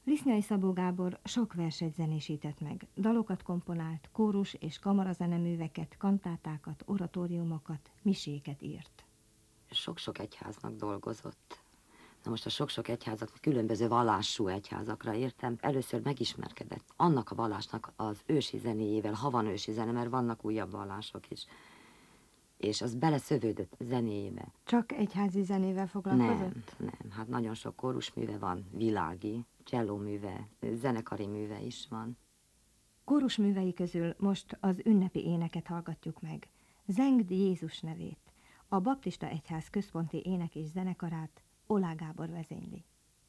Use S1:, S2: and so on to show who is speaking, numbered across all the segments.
S1: Lisznyai Szabó Gábor sok verset zenésített meg, dalokat komponált, kórus és kamarazeneműveket, kantátákat, oratóriumokat, miséket írt.
S2: Sok-sok egyháznak dolgozott. Na most a sok-sok egyházak, különböző vallású egyházakra értem, először megismerkedett annak a vallásnak az ősi zenéjével, ha van ősi zene, mert vannak újabb vallások is. És az beleszövődött a zenéjébe.
S1: Csak egyházi zenével foglalkozott?
S2: Nem. Hát nagyon sok kórusműve van, világi, csellóműve, zenekari műve is van.
S1: Kórusművei közül most az ünnepi éneket hallgatjuk meg. Zengd Jézus nevét. A Baptista Egyház központi ének és zenekarát Olá Gábor vezényli.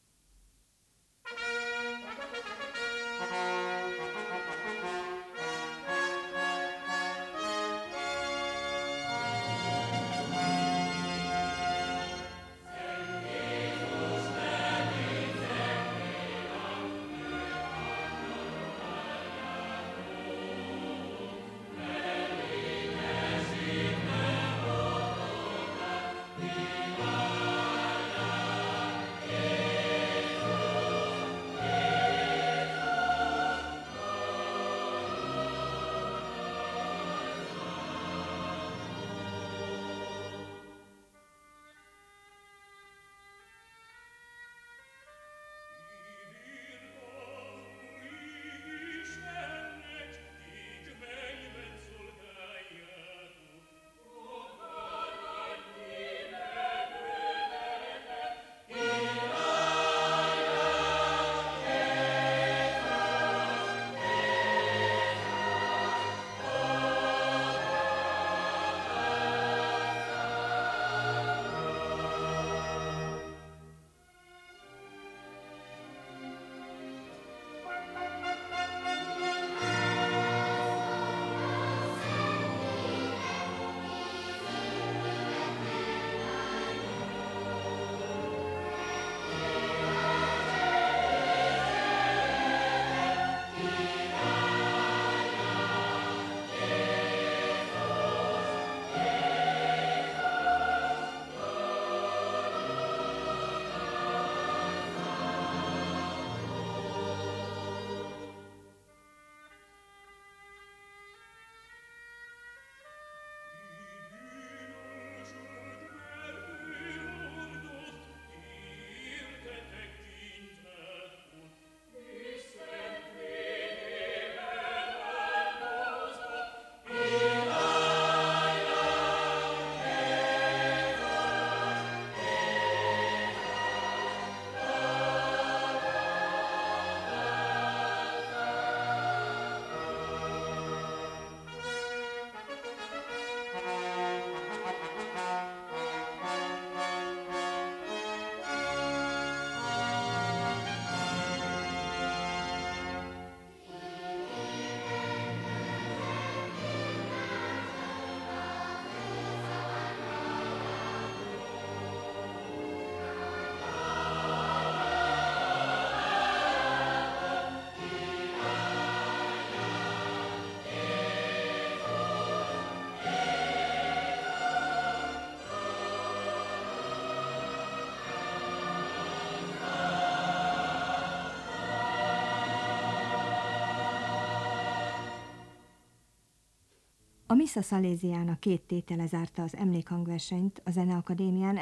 S1: A Missa Salésiának 2 tétele zárta az emlékhangversenyt a Zeneakadémián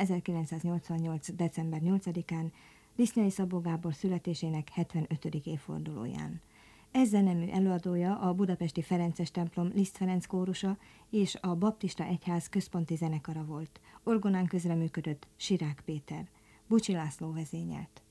S1: 1988. december 8-án, Lisznyai Szabó Gábor születésének 75. évfordulóján. Ez zenemű előadója a budapesti Ferences templom Liszt Ferenc kórusa és a Baptista Egyház központi zenekara volt. Orgonán közreműködött Sirák Péter. Bucsi László vezényelt.